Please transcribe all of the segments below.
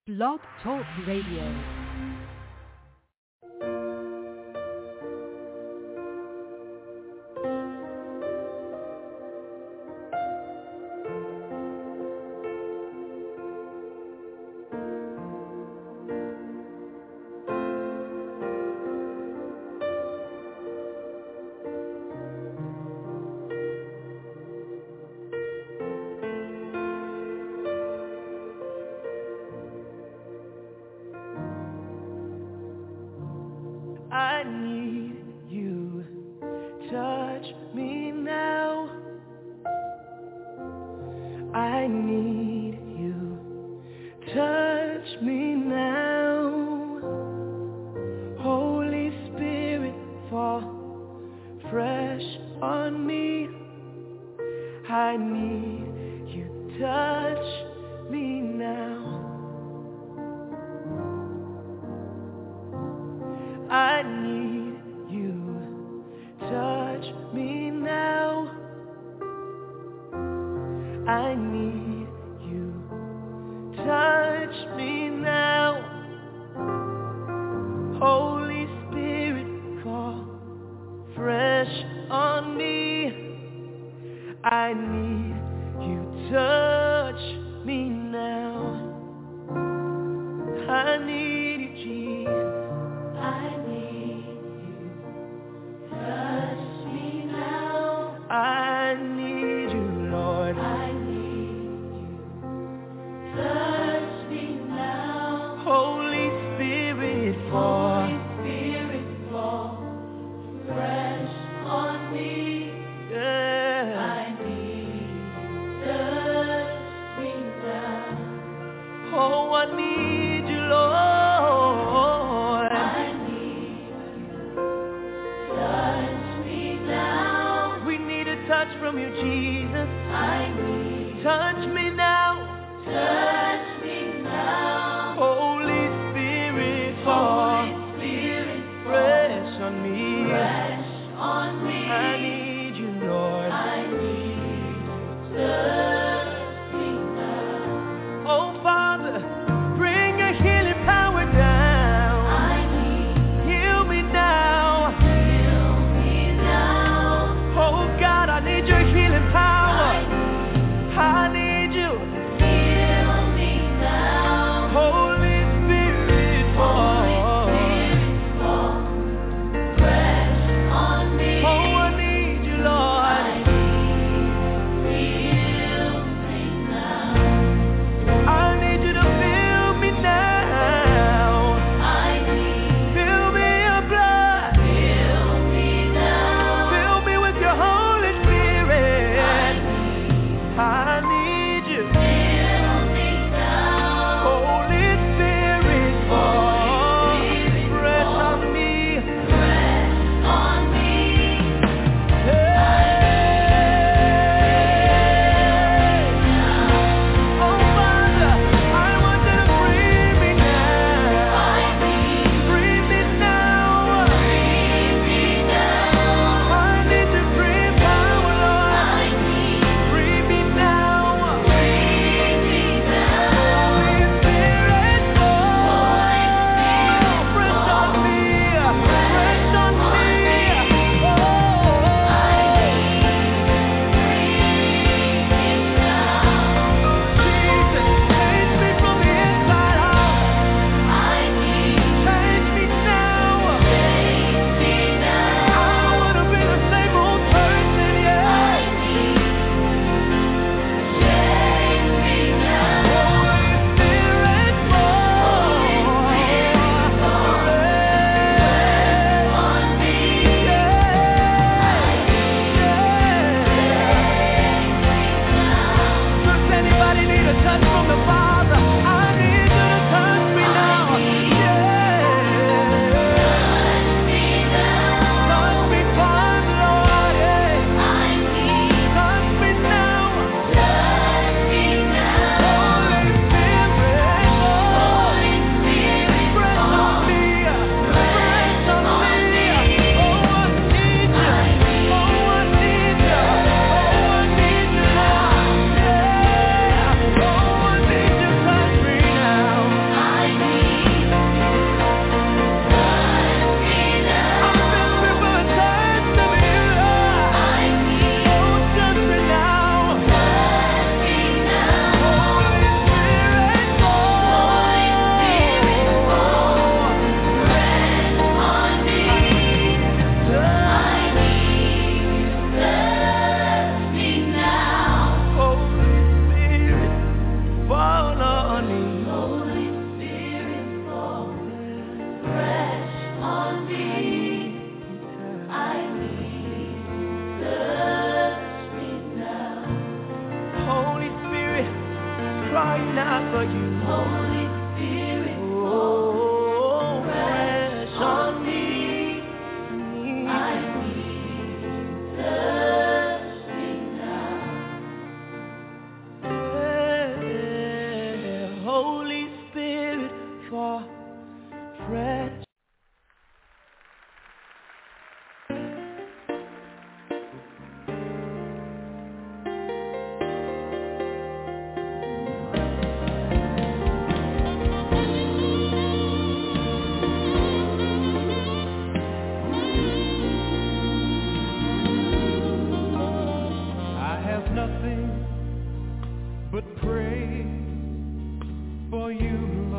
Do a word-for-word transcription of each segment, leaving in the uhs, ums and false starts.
Blog Talk Radio. I need you, touch me now. I need you, touch me now. Holy Spirit, fall fresh on me. I need you, touch me now. I need you, touch me now. I need you, touch me now. Holy Spirit, fall fresh on me. I need you, touch me now. I need you, Jesus. I need you, touch me now. I need you, Lord. I need you, touch me now. Holy Spirit, fall. Holy Spirit, fall fresh on me. Yeah. I need you, touch me now. Oh, I need you, Lord. Touch from you, Jesus. I need. Touch me now. Touch me now. Holy Spirit, fall. Holy Spirit, fresh on me. Fresh on me. I need you, Lord. I need you. Touch me now. Oh, Father, bring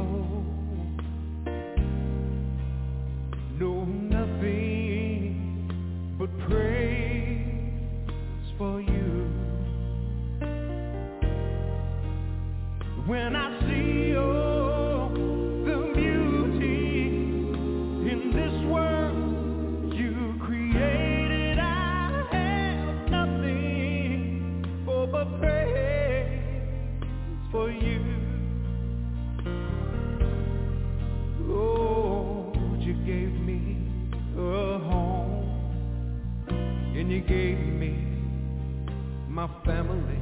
Lord. No, nothing but praise for you. When I see all the beauty in this world you created, I have nothing oh, but praise for you. Oh, you gave me a home, and you gave me my family.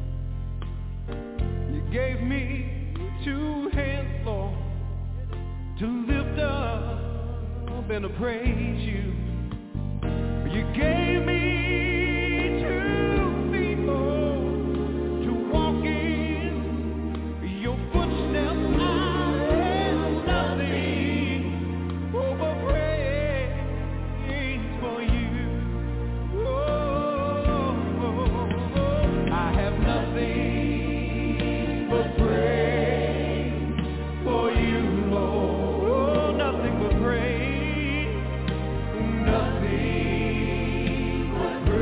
You gave me two hands, Lord, to lift up and to praise you. You gave me two feet, Lord, to walk in your footsteps. I have nothing oh, but praise for you. Oh, I have nothing but praise for you, Lord. Oh, nothing but praise, nothing but praise.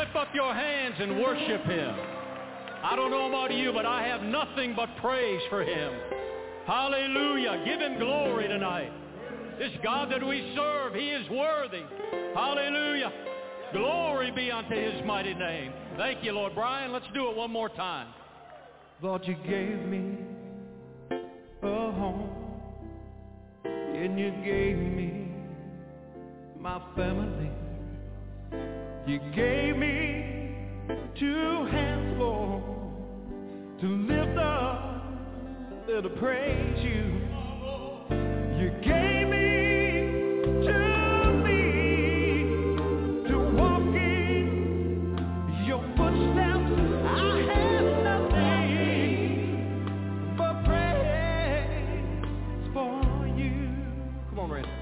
lift up your hands and worship him. I don't know about you, but I have nothing but praise for him. Hallelujah. Give him glory tonight. This God that we serve, he is worthy. Hallelujah. Glory be unto his mighty name. Thank you, Lord. Brian, let's do it one more time. Lord, you gave me a home, and you gave me my family. You gave me two hands, Lord, to lift up and to praise you. You gave me two feet to walk in your footsteps. I have nothing but praise for you. Come on, Randy.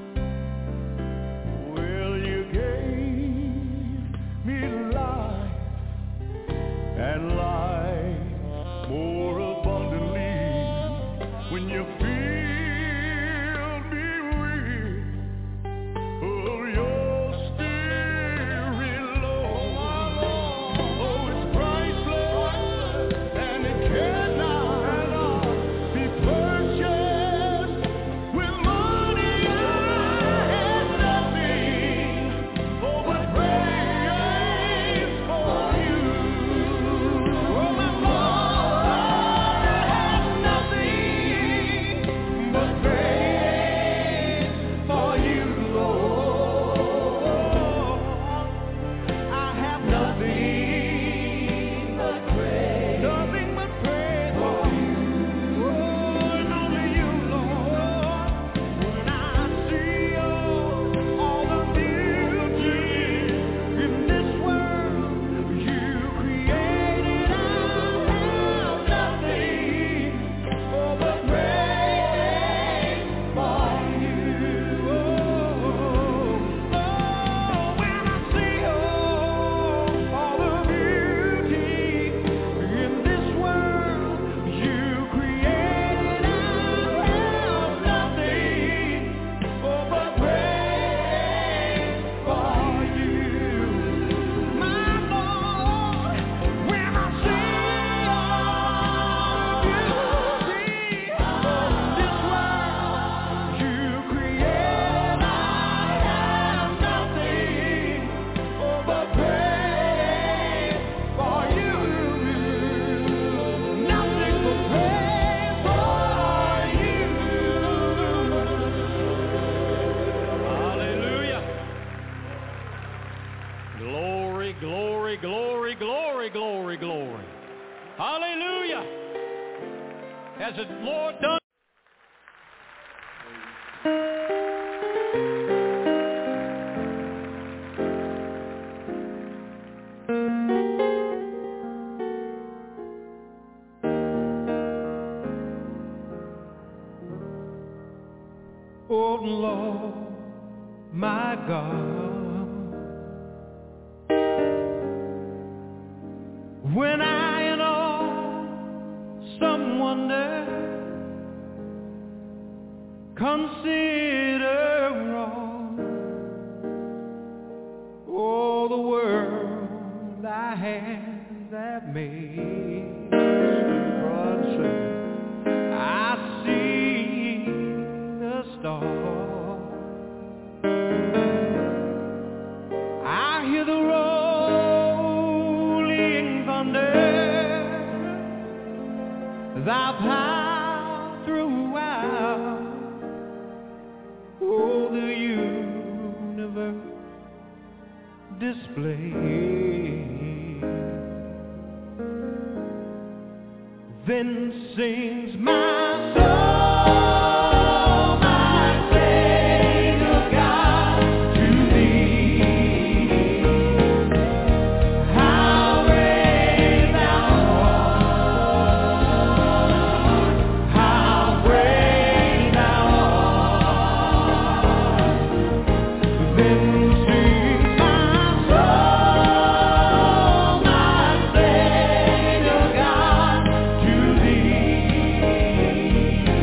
Well, you gave me life and life more abundantly when you filled me with oh, your spirit, Lord. Oh, it's priceless and it cannot be purchased with money. I have nothing oh, but praise for you. Oh, my Lord, I have nothing but praise for you, Lord. I have nothing but praise, nothing but praise for you. Oh, and only you, Lord. When I see all, all the beauty in this world you created, I have nothing oh, but praise for you. Oh, oh, when I see all, all the beauty in this world you created, I have nothing oh, but praise for you. My Lord, when I see all the beauty of this world you created, I have nothing oh, but praise for you. Nothing but praise for you. Hallelujah. Glory, glory, glory, glory, glory, glory. Hallelujah. Has the Lord done? Oh Lord, my God, when I in awesome wonder consider all, all the world I have that made, I see the stars, I hear the rolling thunder, thy power throughout all the universe display. Then sings my soul, my Savior God, to thee. How great thou art, how great thou art. Then sings my soul, my Savior God, to thee.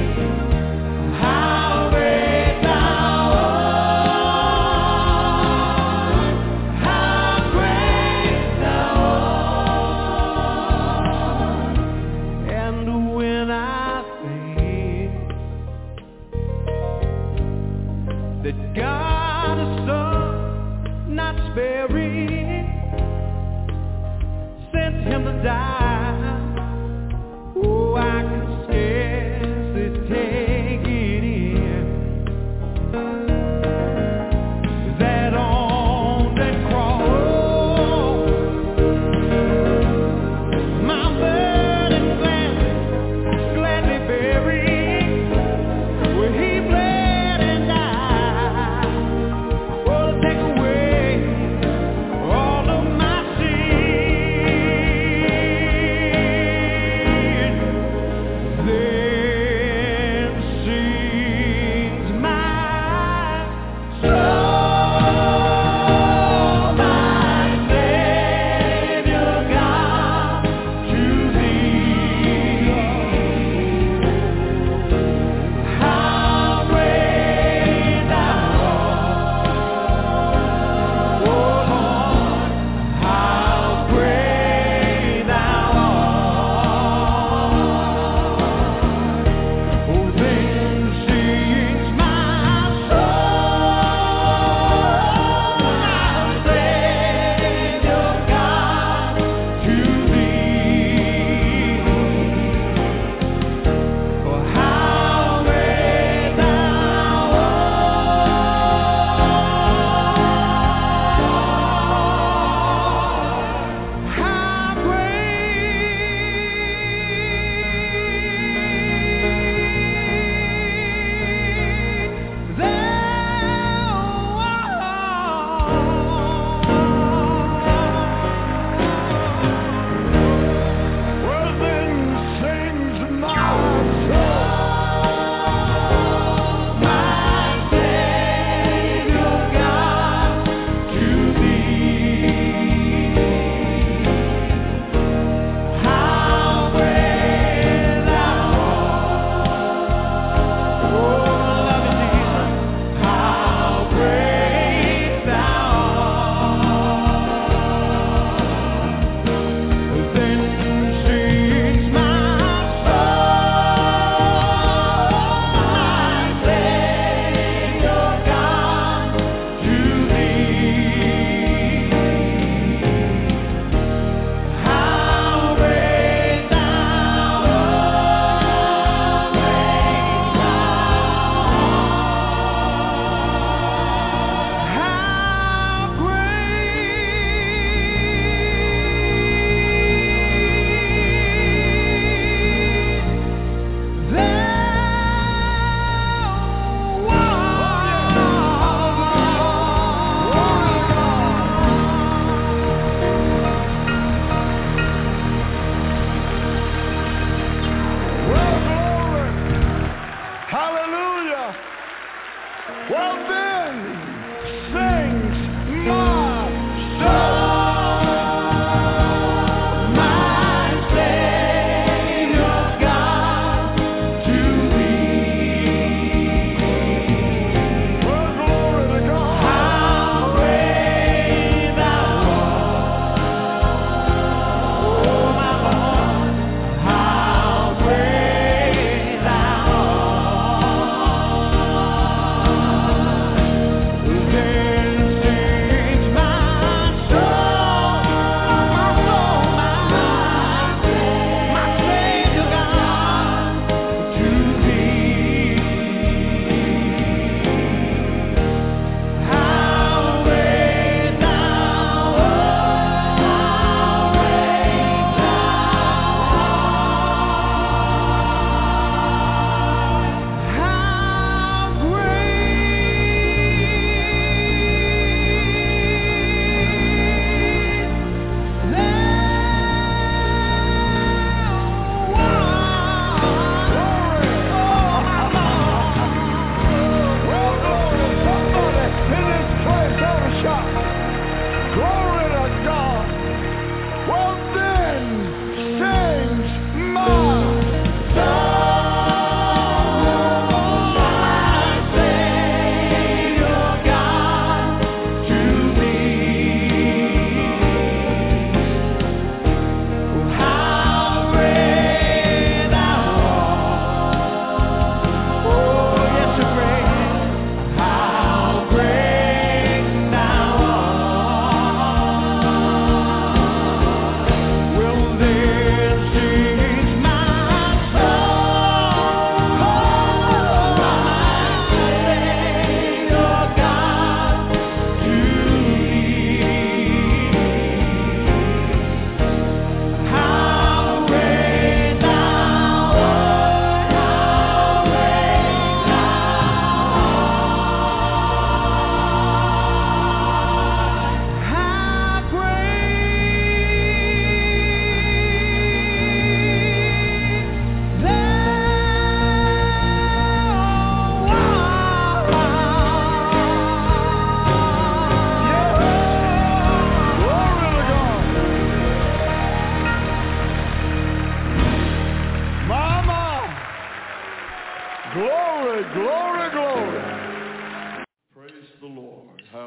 Take away all of my sin.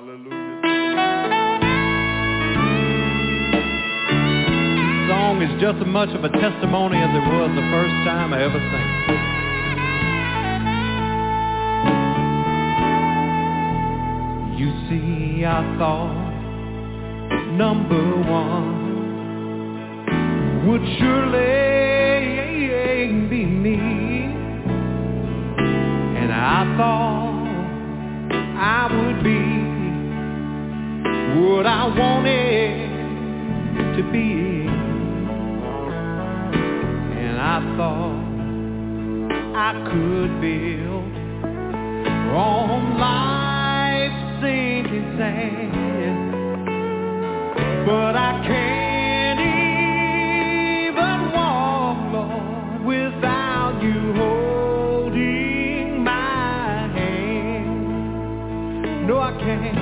This song is just as much of a testimony as it was the first time I ever sang it. You see, I thought number one would surely be me, and I thought I would be what I wanted to be, and I thought I could build on life's sinking sand, but I can't even walk, Lord, without you holding my hand. No, I can't.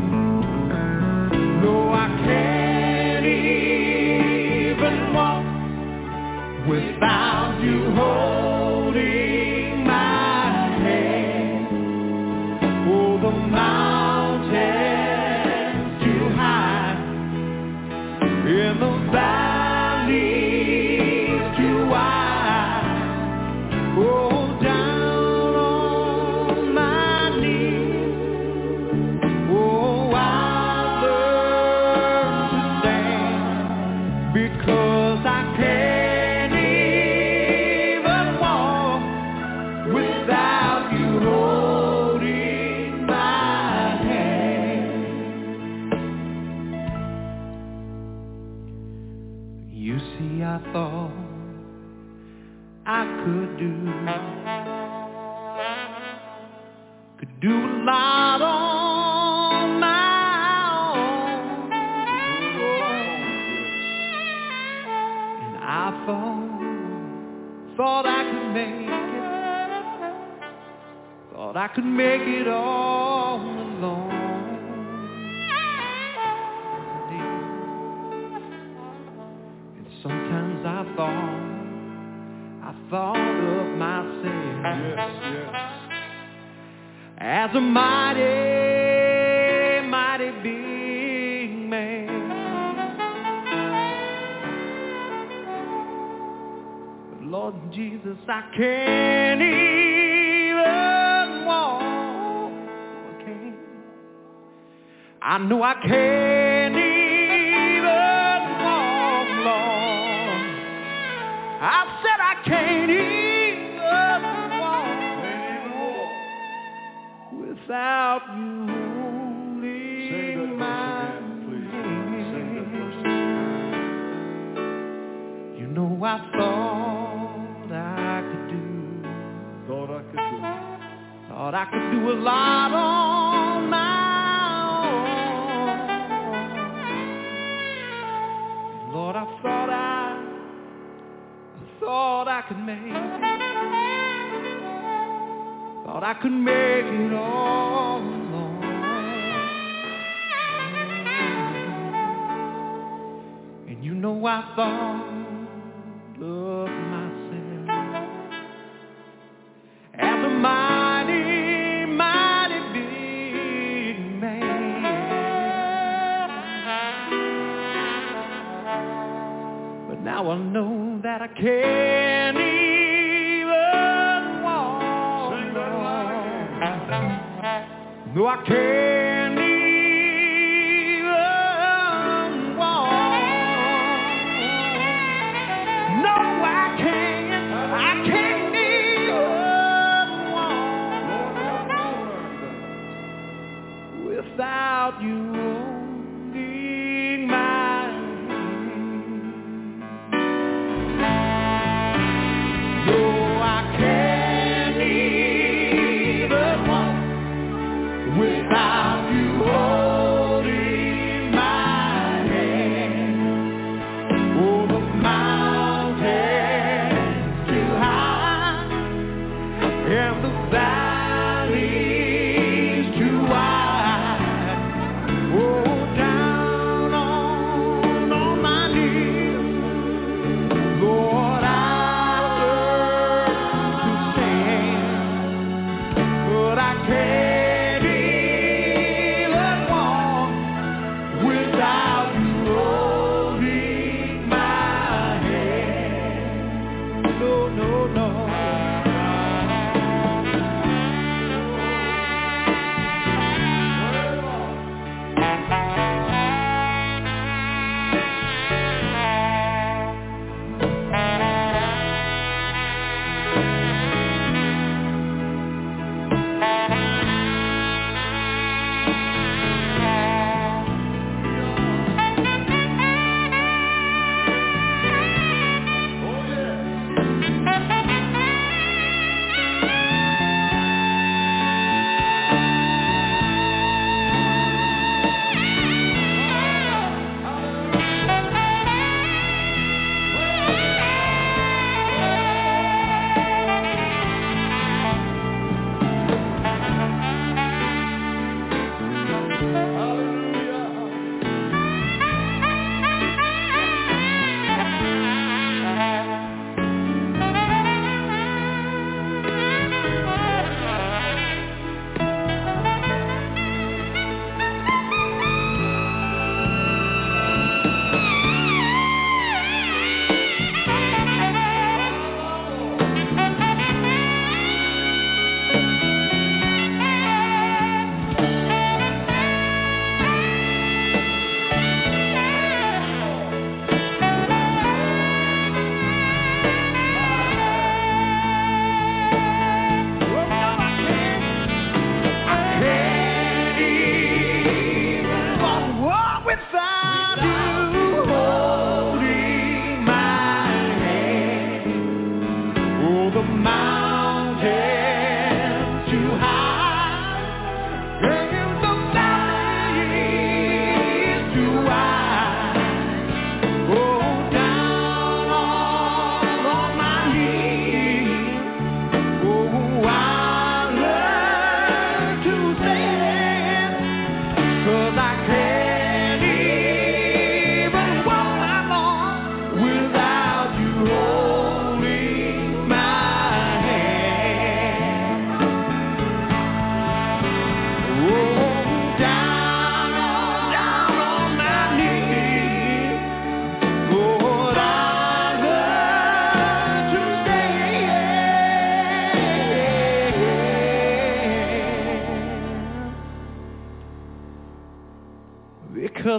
No, I can't even walk without you holding my hand. Oh, the mountain's too high, in the valley's too wide. Oh, down on my knees, oh, I learned to stand, because I can't even walk without you holding my hand. You see, I thought I could do, could do a lot on my own, and I thought, thought I could make it, thought I could make it all alone. And sometimes I thought, I thought of myself Yes, yes. as a mighty, mighty big man. But Lord Jesus, I can't even walk. I can't. I know I can't even walk, Lord. I said I can't even walk without you Sing holding that my verse again, please. Sing that verse again. You know, I thought I could do, Thought I could do. thought I could do a lot on my own. Lord, I thought I, I thought I could make it, thought I could make it all alone. And you know, I thought of myself as a mighty, mighty big man. But now I know that I can't even walk. Sing that line again. No, I can't even walk. No, I can't. I can't even walk without you holding my hand. No, I can't even walk without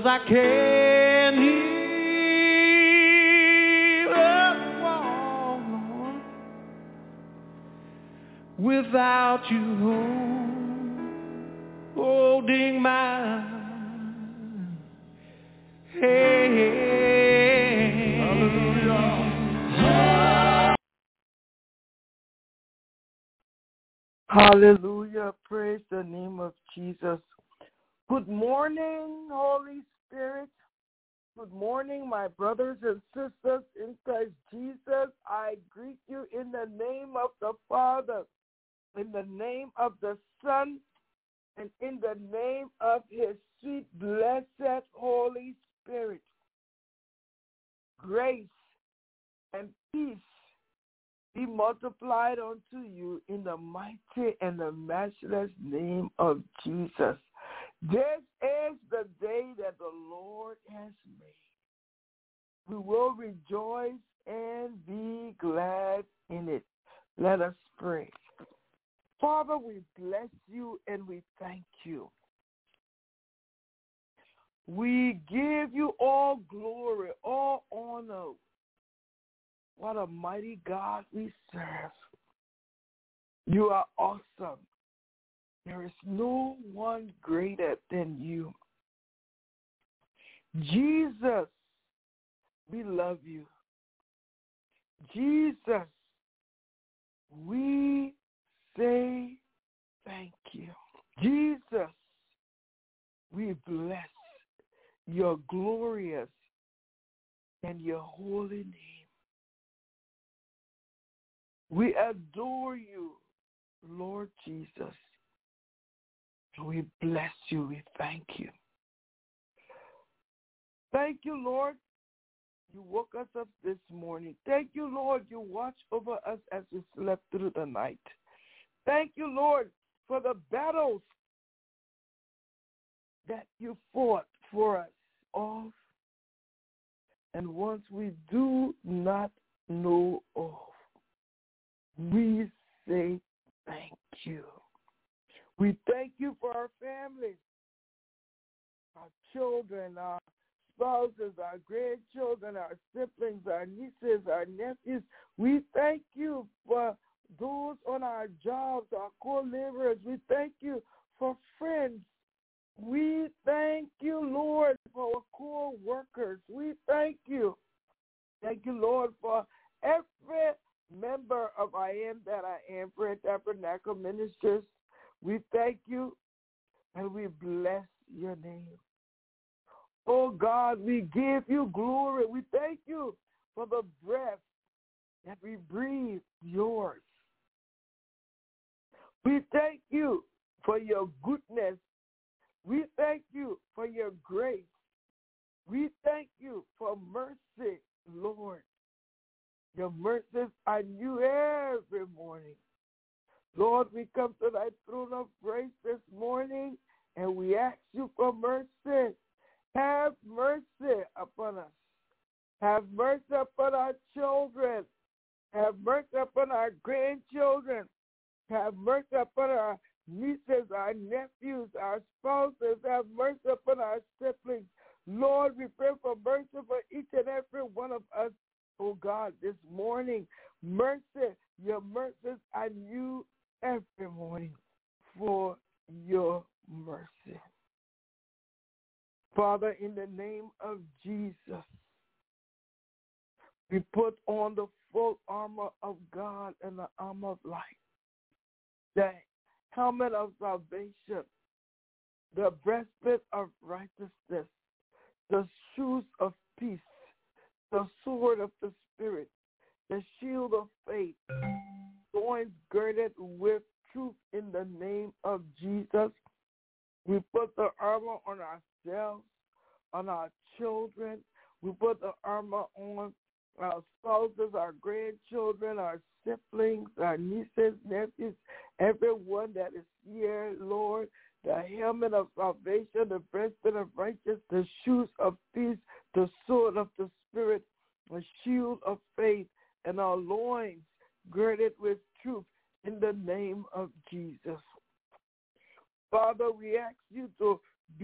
'cause I can't even walk, Lord, without you hold, holding my hand. Hallelujah. Hallelujah. Praise the name of Jesus. Good morning, Holy Spirit. Good morning, my brothers and sisters in Christ Jesus. I greet you in the name of the Father, in the name of the Son, and in the name of his sweet, blessed Holy Spirit. Grace and peace be multiplied unto you in the mighty and the matchless name of Jesus. This is the day that the Lord has made. We will rejoice and be glad in it. Let us pray. Father, we bless you and we thank you. We give you all glory, all honor. What a mighty God we serve. You are awesome. There is no one greater than you. Jesus, we love you. Jesus, we say thank you. Jesus, we bless your glorious and your holy name. We adore you, Lord Jesus. We bless you. We thank you. Thank you, Lord. You woke us up this morning. Thank you, Lord. You watched over us as we slept through the night. Thank you, Lord, for the battles that you fought for us all, and ones we do not know of. We say thank you. We thank you for our families, our children, our spouses, our grandchildren, our siblings, our nieces, our nephews. We thank you for those on our jobs, our co-laborers. We thank you for friends. We thank you, Lord, for our co-workers. We thank you. Thank you, Lord, for every member of I Am That I Am Prayer Tabernacle Ministers. We thank you and we bless your name. Oh God, we give you glory. We thank you for the breath that we breathe, yours. We thank you for your goodness. We thank you for your grace. We thank you for mercy, Lord. Your mercies are new every morning. Lord, we come to thy throne of grace this morning, and we ask you for mercy. Have mercy upon us. Have mercy upon our children. Have mercy upon our grandchildren. Have mercy upon our nieces, our nephews, our spouses. Have mercy upon our siblings. Lord, we pray for mercy for each and every one of us. Oh God, this morning, mercy, your mercies are new every morning for your mercy. Father, in the name of Jesus, we put on the full armor of God and the armor of light, the helmet of salvation, the breastplate of righteousness, the shoes of peace, the sword of the Spirit, the shield of faith, loins girded with truth in the name of Jesus. We put the armor on ourselves, on our children. We put the armor on our spouses, our grandchildren, our siblings, our nieces, nephews, everyone that is here, Lord. The helmet of salvation, the breastplate of righteousness, the shoes of peace, the sword of the Spirit, the shield of faith, and our loins girded with truth in the name of Jesus. Father, we ask you to be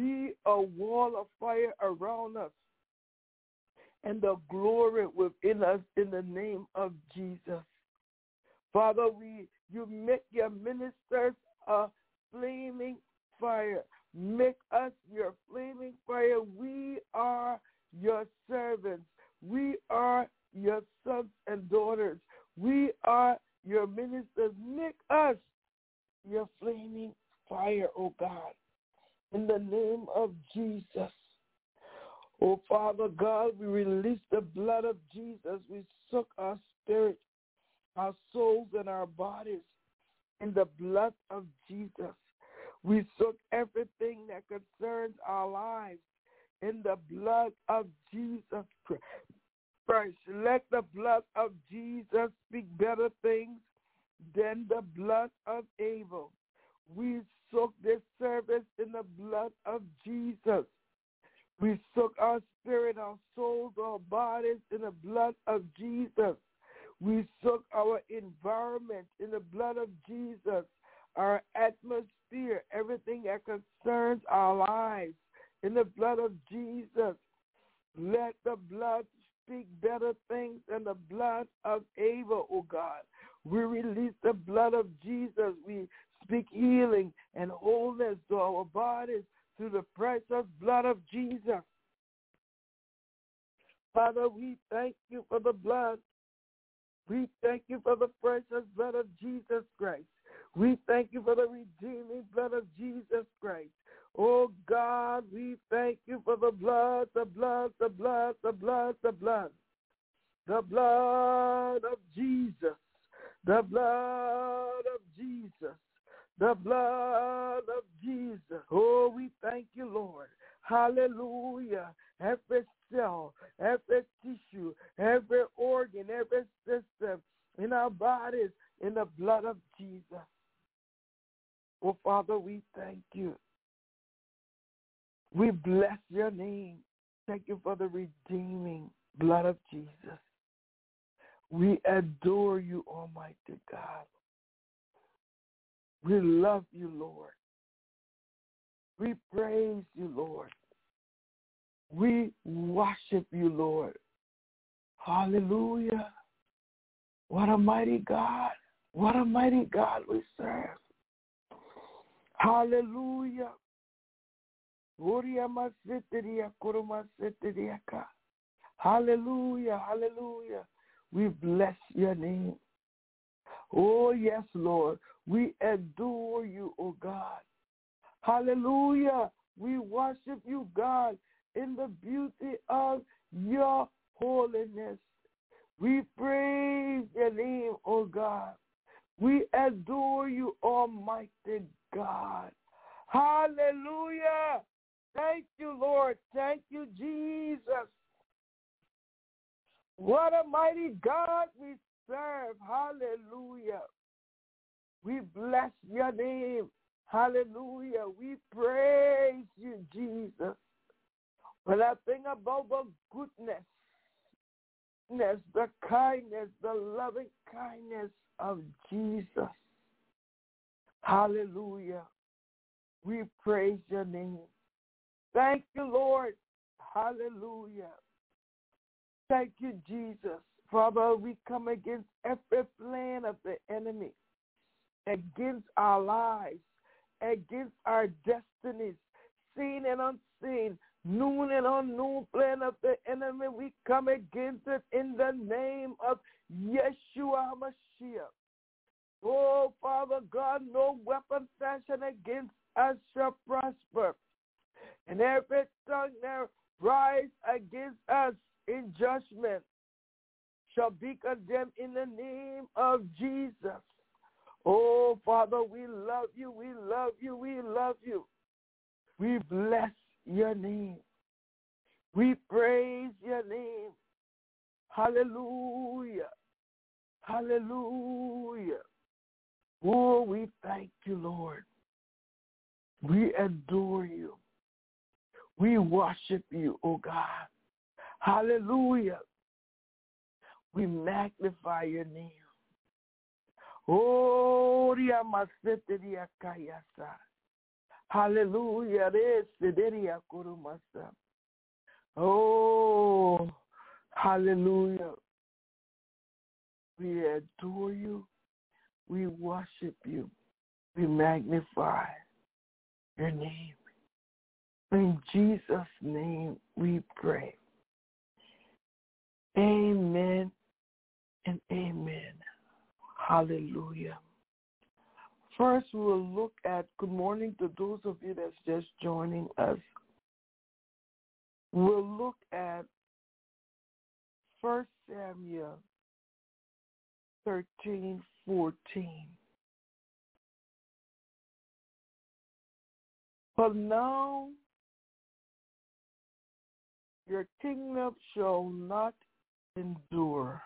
a wall of fire around us and the glory within us in the name of Jesus. Father, we you make your ministers a flaming fire. Make us your flaming fire. We are your servants. We are your sons and daughters. We are your ministers. Make us your flaming fire, oh God, in the name of Jesus. Oh, Father God, we release the blood of Jesus. We soak our spirit, our souls, and our bodies in the blood of Jesus. We soak everything that concerns our lives in the blood of Jesus Christ. Let the blood of Jesus speak better things than the blood of Abel. We soak this service in the blood of Jesus. We soak our spirit, our souls, our bodies in the blood of Jesus. We soak our environment in the blood of Jesus, our atmosphere, everything that concerns our lives in the blood of Jesus. Let the blood speak better things than the blood of Abel, oh God. We release the blood of Jesus. We speak healing and wholeness to our bodies through the precious blood of Jesus. Father, we thank you for the blood. We thank you for the precious blood of Jesus Christ. We thank you for the redeeming blood of Jesus Christ. Oh God, we thank you for the blood, the blood, the blood, the blood, the blood. The blood of Jesus. The blood of Jesus. The blood of Jesus. Oh, we thank you, Lord. Hallelujah. Every cell, every tissue, every organ, every system in our bodies, in the blood of Jesus. Oh, Father, we thank you. We bless your name. Thank you for the redeeming blood of Jesus. We adore you, Almighty God. We love you, Lord. We praise you, Lord. We worship you, Lord. Hallelujah. What a mighty God. What a mighty God we serve. Hallelujah. Hallelujah. Hallelujah. We bless your name. Oh, yes, Lord. We adore you, oh God. Hallelujah. We worship you, God, in the beauty of your holiness. We praise your name, oh God. We adore you, Almighty God. Hallelujah. Thank you, Lord. Thank you, Jesus. What a mighty God we serve. Hallelujah. We bless your name. Hallelujah. We praise you, Jesus. When I think about the goodness, the kindness, the loving kindness of Jesus. Hallelujah. We praise your name. Thank you, Lord. Hallelujah. Thank you, Jesus. Father, we come against every plan of the enemy, against our lives, against our destinies, seen and unseen, known and unknown plan of the enemy. We come against it in the name of Yeshua HaMashiach. Oh, Father God, no weapon fashioned against us shall prosper. And every tongue that rise against us in judgment shall be condemned in the name of Jesus. Oh, Father, we love you, we love you, we love you. We bless your name. We praise your name. Hallelujah. Hallelujah. Oh, we thank you, Lord. We adore you. We worship you, oh God. Hallelujah. We magnify your name. Oh, Hallelujah. Oh, hallelujah. We adore you. We worship you. We magnify your name. In Jesus' name we pray. Amen and amen. Hallelujah. First, we will look at, good morning to those of you that's just joining us. We'll look at First Samuel thirteen fourteen. But now your kingdom shall not endure.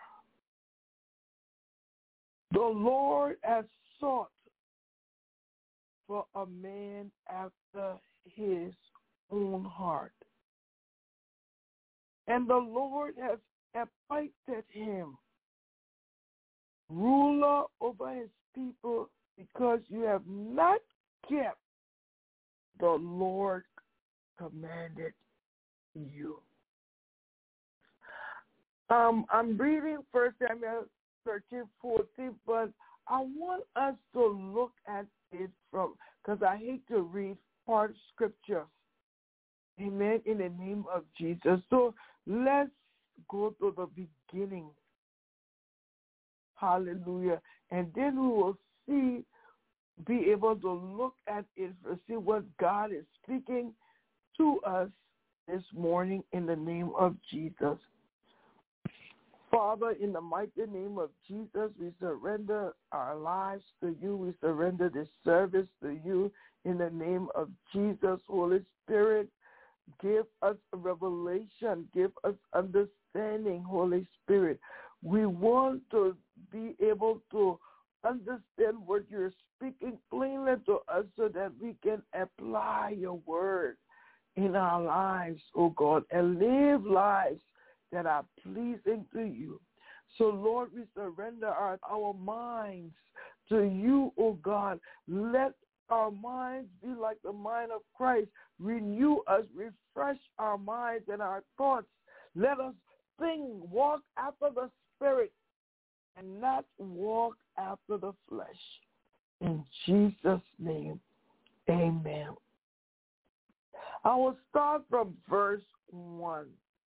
The Lord has sought for a man after his own heart, and the Lord has appointed him ruler over his people, because you have not kept the Lord commanded you. Um, I'm reading First Samuel thirteen fourteen, but I want us to look at it from, because I hate to read part of scripture. Amen, in the name of Jesus. So let's go to the beginning. Hallelujah. And then we will see, be able to look at it to see what God is speaking to us this morning in the name of Jesus. Father, in the mighty name of Jesus, we surrender our lives to you. We surrender this service to you in the name of Jesus. Holy Spirit, give us a revelation. Give us understanding, Holy Spirit. We want to be able to understand what you're speaking plainly to us so that we can apply your word in our lives, oh God, and live lives that are pleasing to you. So, Lord, we surrender our, our minds to you, oh God. Let our minds be like the mind of Christ. Renew us, refresh our minds and our thoughts. Let us think, walk after the Spirit, and not walk after the flesh. In Jesus' name, amen. I will start from verse one.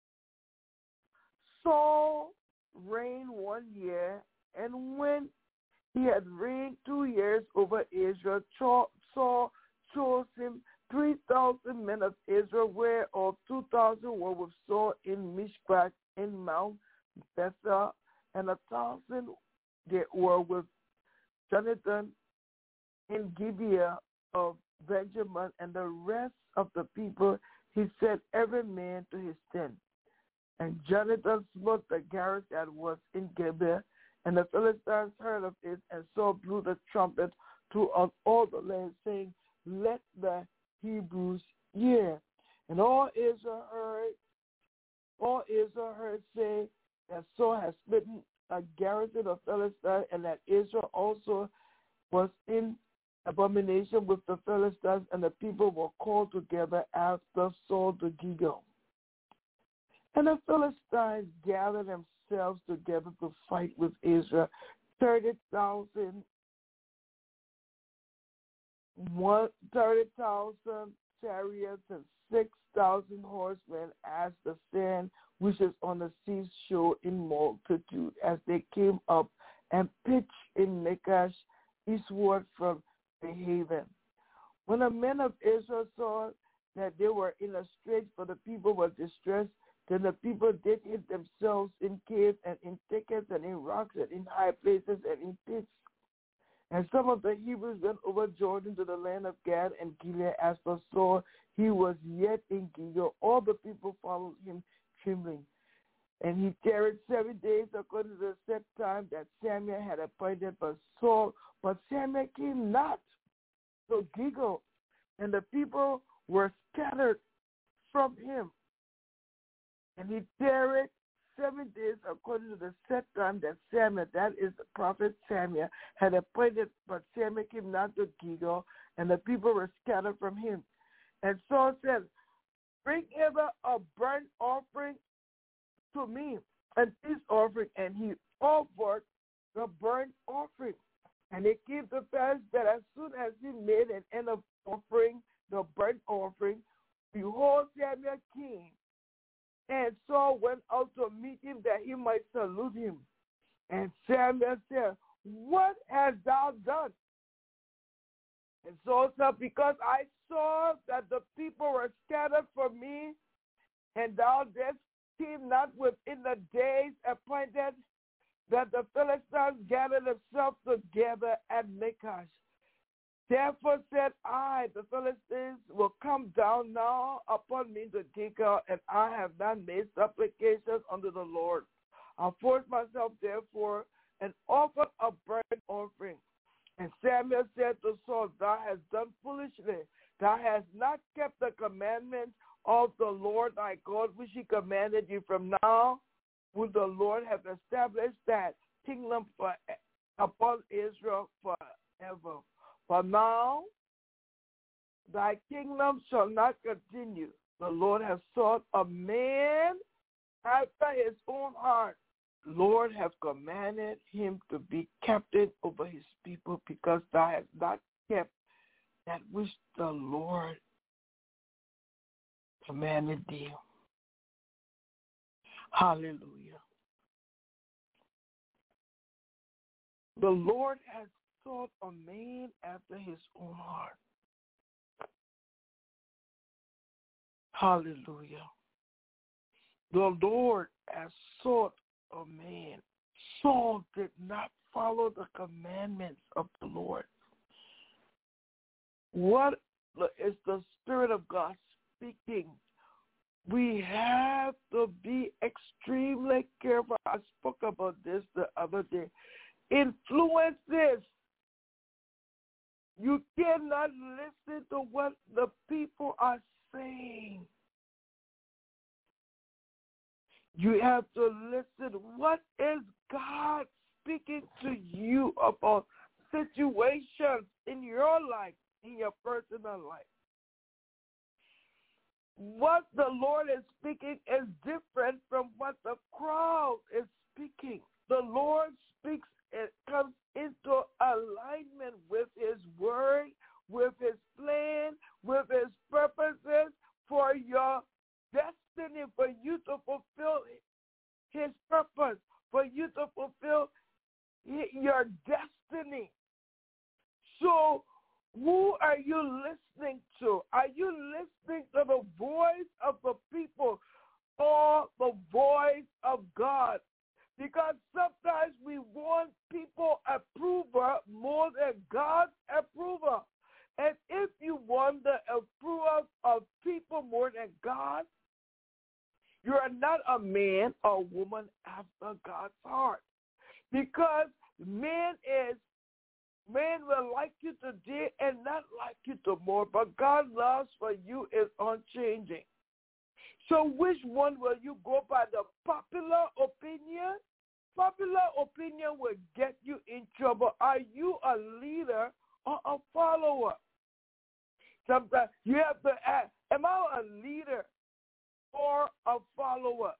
Saul reigned one year, and when he had reigned two years over Israel, Saul chose him three thousand men of Israel, whereof two thousand were with Saul in Mishpach in Mount Bethel, and a thousand they were with Jonathan in Gibeah of Benjamin, and the rest of the people he set every man to his tent. And Jonathan smote the garrison that was in Gibeah, and the Philistines heard of it, and Saul blew the trumpet throughout all the land, saying, Let the Hebrews hear. And all Israel heard, all Israel heard say that Saul had smitten a garrison of Philistines, and that Israel also was in abomination with the Philistines, and the people were called together after Saul to Gilgal. And the Philistines gathered themselves together to fight with Israel, thirty thousand, thirty thousand chariots and six thousand horsemen, as the sand which is on the seashore in multitude, as they came up and pitched in Michmash eastward from the haven. When the men of Israel saw that they were in a strait, for the people were distressed, then the people did hid themselves in caves and in thickets and in rocks and in high places and in pits. And some of the Hebrews went over Jordan to the land of Gad and Gilead. As for Saul, he was yet in Gilgal. All the people followed him trembling. And he tarried seven days according to the set time that Samuel had appointed. But Saul, but Samuel came not to Gilgal, and the people were scattered from him. And he tarried seven days according to the set time that Samuel, that is the prophet Samuel, had appointed, but Samuel came not to Gilgal, and the people were scattered from him. And Saul said, bring hither a burnt offering to me, and peace offering. And he offered the burnt offering. And it came to pass that as soon as he made an end of offering the burnt offering, behold, Samuel came. And Saul went out to meet him that he might salute him. And Samuel said, what hast thou done? And Saul said, because I saw that the people were scattered from me, and thou didst came not within the days appointed, that the Philistines gathered themselves together at Michmash. Therefore said I, the Philistines will come down now upon me to Gilgal, and I have not made supplications unto the Lord. I forced myself therefore and offered a burnt offering. And Samuel said to Saul, thou hast done foolishly. Thou hast not kept the commandments of the Lord thy God, which he commanded you. From now would the Lord have established that kingdom for, upon Israel forever. For now, thy kingdom shall not continue. The Lord has sought a man after his own heart. Lord have commanded him to be captain over his people, because thou hast not kept that which the Lord commanded thee. Hallelujah. The Lord has sought a man after his own heart. Hallelujah. The Lord has sought a man. Saul did not follow the commandments of the Lord. What is the Spirit of God speaking? We have to be extremely careful. I spoke about this the other day. Influences. You cannot listen to what the people are saying. You have to listen. What is God speaking to you about situations in your life, in your personal life? What the Lord is speaking is different from what the crowd is speaking. The Lord speaks, it comes into alignment with his word, with his plan, with his purposes for your destiny, for you to fulfill his purpose, for you to fulfill your destiny. So who are you listening to? Are you listening to the voice of the people or the voice of God? Because sometimes we want people approval more than God's approval. And if you want the approval of people more than God, you are not a man or woman after God's heart. Because man is Man will like you today and not like you tomorrow, but God's love for you is unchanging. So which one will you go by? The popular opinion? Popular opinion will get you in trouble. Are you a leader or a follower? Sometimes you have to ask, am I a leader or a follower?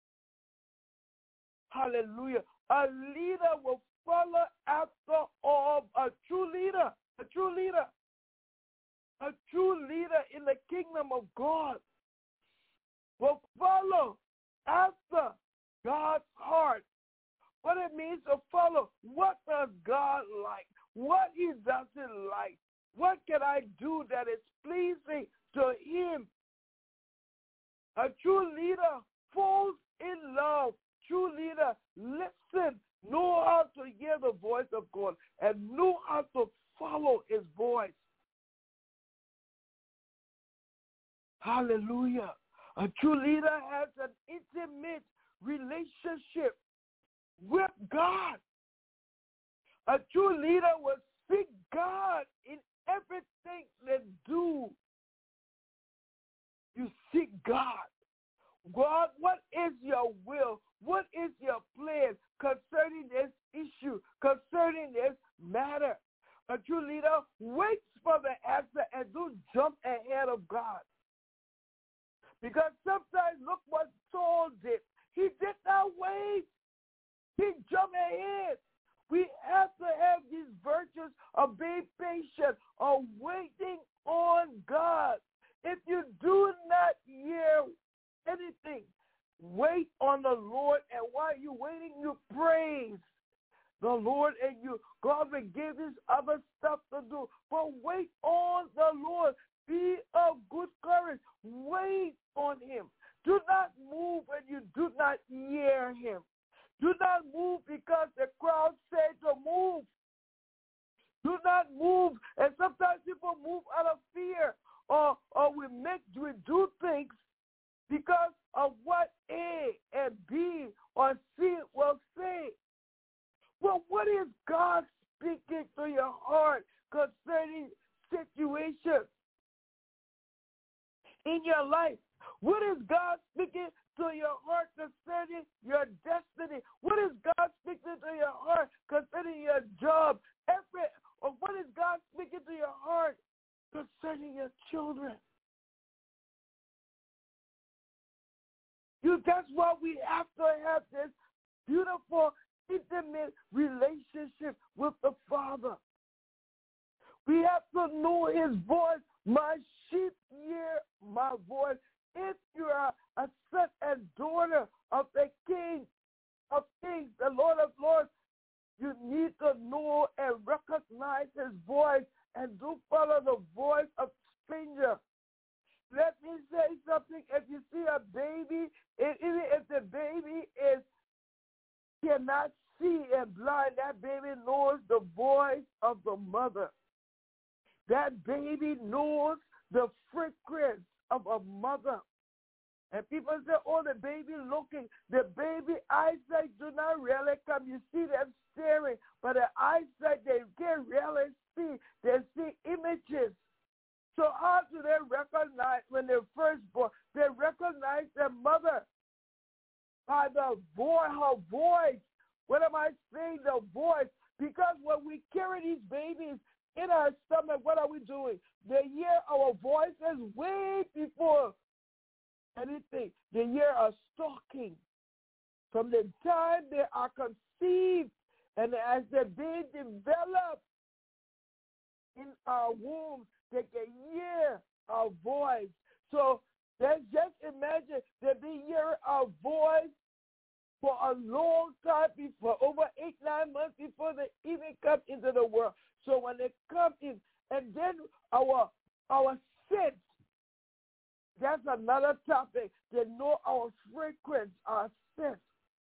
Hallelujah. A leader will follow after all a true leader, a true leader, a true leader in the kingdom of God will follow after God's heart. What it means to follow, what does God like, what he doesn't like, what can I do that is pleasing to him. A true leader falls in love. True leader, listen, know how to hear the voice of God and know how to follow his voice. Hallelujah. A true leader has an intimate relationship with God. A true leader will seek God in everything they do. You seek God. God, what is your will? What is your plan concerning this issue, concerning this matter? A true leader waits for the answer and don't jump ahead of God. Because sometimes, look what Saul did. He did not wait. He jumped ahead. We have to have these virtues of being patient, of waiting on God. If you do not hear anything, wait on the Lord, and while you're waiting, you praise the Lord, and you God will give you other stuff to do. But wait on the Lord. Be of good courage. Wait on him. Do not move when you do not hear him. Do not move because the crowd said to move. Do not move. And sometimes people move out of fear, or, or we make we do things because of what A and B or C will say. Well, what is God speaking to your heart concerning situations in your life? What is God speaking to your heart concerning your destiny? What is God speaking to your heart concerning your job? Every, or what is God speaking to your heart concerning your children? You, that's why we have to have this beautiful, intimate relationship with the Father. We have to know his voice. My sheep hear my voice. If you are a son and daughter of the King of Kings, the Lord of Lords, you need to know and recognize his voice and do follow the voice of stranger. Let me say something. If you see a baby, even if the baby is cannot see and blind, that baby knows the voice of the mother. That baby knows the fragrance of a mother. And people say, oh, the baby looking. The baby eyesight do not really come. You see them staring, but the eyesight, they can't really see. They see images. So how do they recognize when they're first born? They recognize their mother by the voice, her voice. What am I saying? The voice. Because when we carry these babies in our stomach, what are we doing? They hear our voices way before anything. They hear us talking. From the time they are conceived and as they're being developed in our wombs, they can hear our voice. So let's just imagine they've been hearing our voice for a long time, before over eight, nine months before they even come into the world. So when they come in, and then our our sense, that's another topic. They know our frequency, our sense.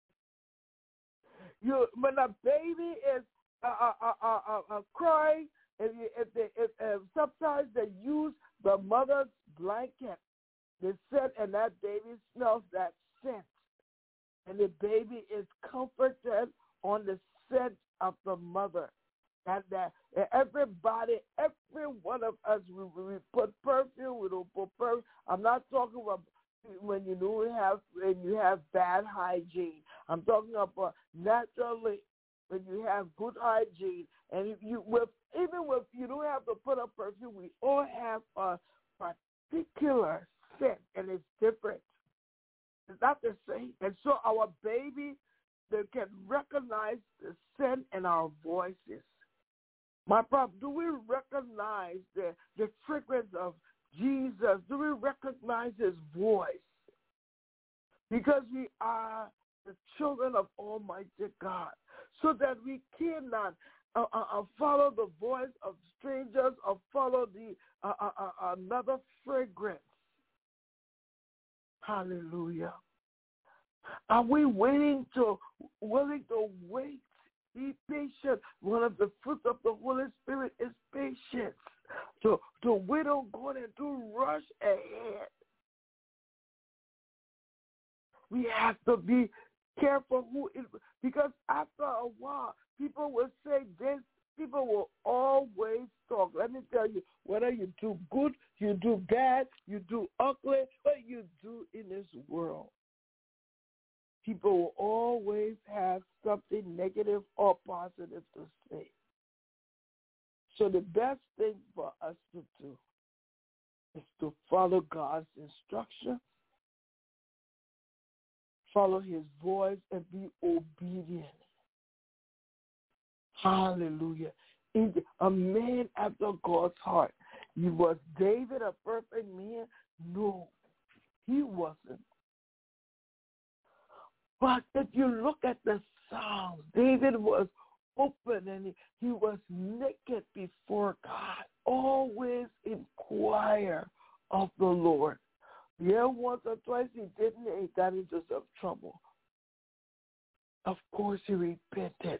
You, when a baby is uh, uh, uh, uh, uh, crying, if, you, if they, if, if sometimes they use the mother's blanket, they sit and that baby smells that scent. And the baby is comforted on the scent of the mother. And that everybody, every one of us, we, we put perfume, we don't put perfume. I'm not talking about when you do have when you have bad hygiene. I'm talking about naturally when you have good hygiene. And if you with even if you don't have to put up perfume, we all have a particular scent, and it's different. It's not the same. And so our baby, they can recognize the scent in our voices. My problem, do we recognize the, the fragrance of Jesus? Do we recognize his voice? Because we are the children of Almighty God, so that we cannot uh, uh, follow the voice of strangers or follow the uh, uh, uh, another fragrance. Hallelujah. Are we waiting to, willing to wait? Be patient. One of the fruits of the Holy Spirit is patience. So to wait on God and to rush ahead. We have to be careful who is, because after a while, people will say this, people will always talk. Let me tell you, whether you do good, you do bad, you do ugly, what you do in this world, something negative or positive to say. So the best thing for us to do is to follow God's instruction, follow his voice, and be obedient. Hallelujah. A man after God's heart. Was David a perfect man? No, he wasn't. But if you look at the Psalms, David was open and he, he was naked before God. Always inquire of the Lord. Yeah, once or twice he didn't, and he got into some trouble. Of course he repented.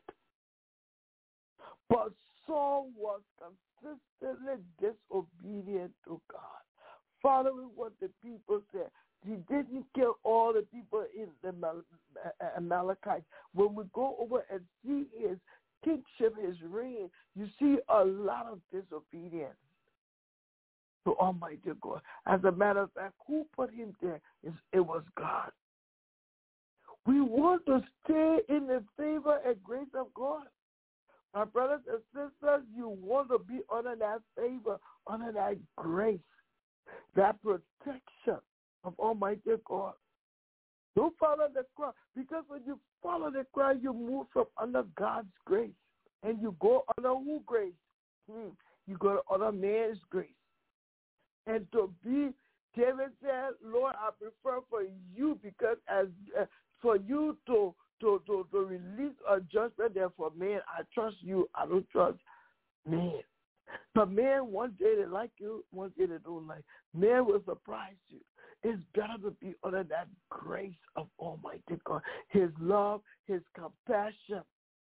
But Saul was consistently disobedient to God. Following what the people said. He didn't kill all the people in the Amalekites. When we go over and see his kingship, his reign, you see a lot of disobedience to Almighty God. As a matter of fact, who put him there? It was God. We want to stay in the favor and grace of God. My brothers and sisters, you want to be under that favor, under that grace, that protection of Almighty God. Don't follow the crowd, because when you follow the crowd, you move from under God's grace, and you go under who grace? Hmm. You go under man's grace. And to be, David said, Lord, I prefer for you, because as uh, for you to To, to, to release a judgment there for man, I trust you, I don't trust man. But man, one day they like you, one day they don't like. Man will surprise you. It's better to be under that grace of Almighty God, his love, his compassion.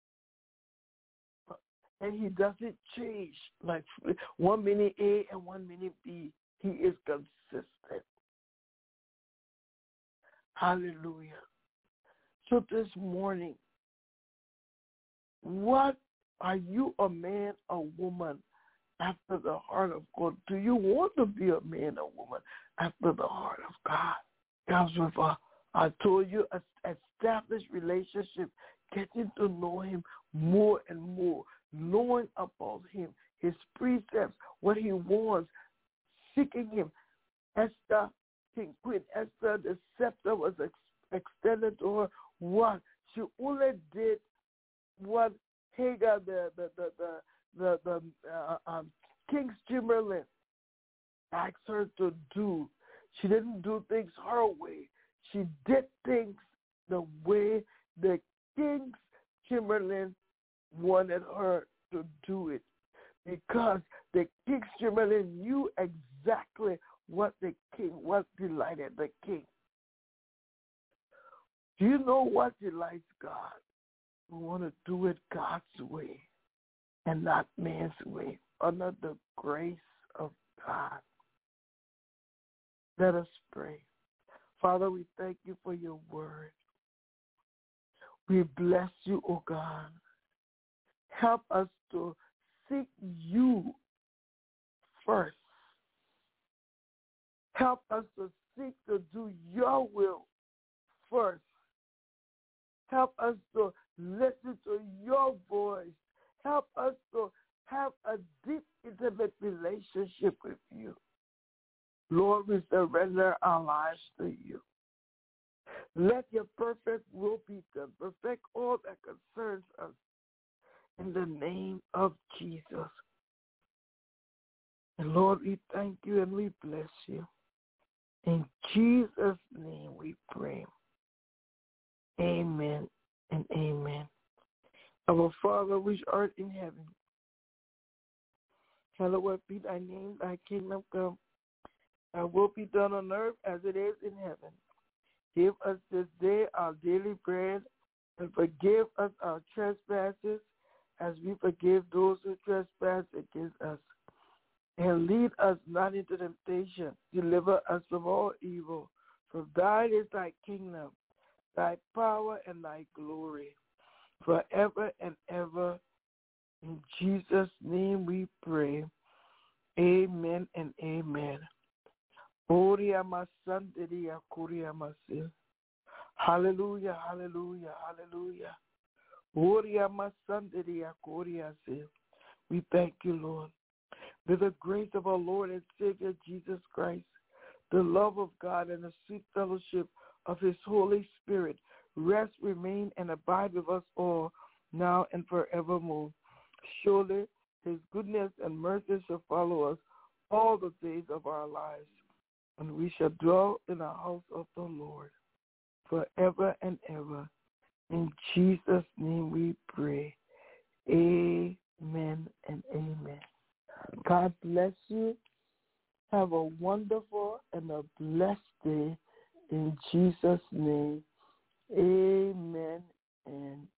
And he doesn't change, like one minute A and one minute B. He is consistent. Hallelujah. So this morning, what are you, a man or woman after the heart of God? Do you want to be a man or woman after the heart of God? Comes with a, I told you, a established relationship, getting to know him more and more, knowing about him, his precepts, what he wants, seeking him. Esther, King Queen Esther, the scepter was ex- extended to her. What? She only did what Hagar, the the the the, the, the uh, um, King's Chamberlain, asked her to do. She didn't do things her way. She did things the way the King's Chamberlain wanted her to do it, because the King's Chamberlain knew exactly what the king, what delighted the king. Do you know what delights God? We want to do it God's way and not man's way, under the grace of God. Let us pray. Father, we thank you for your word. We bless you, O God. Help us to seek you first. Help us to seek to do your will first. Help us to listen to your voice. Help us to have a deep, intimate relationship with you. Lord, we surrender our lives to you. Let your perfect will be done. Perfect all that concerns us. In the name of Jesus. And Lord, we thank you and we bless you. In Jesus' name we pray. Amen and amen. Our Father which art in heaven, hallowed be thy name, thy kingdom come. Thy will be done on earth as it is in heaven. Give us this day our daily bread, and forgive us our trespasses as we forgive those who trespass against us. And lead us not into temptation. Deliver us from all evil. For thine is thy kingdom, thy power, and thy glory, forever and ever. In Jesus' name we pray. Amen and amen. Hallelujah, hallelujah, hallelujah, hallelujah. We thank you, Lord. May the grace of our Lord and Savior Jesus Christ, the love of God, and the sweet fellowship of his Holy Spirit rest, remain, and abide with us all now and forevermore. Surely his goodness and mercy shall follow us all the days of our lives, and we shall dwell in the house of the Lord forever and ever. In Jesus' name we pray. Amen and amen. God bless you. Have a wonderful and a blessed day. In Jesus' name, amen and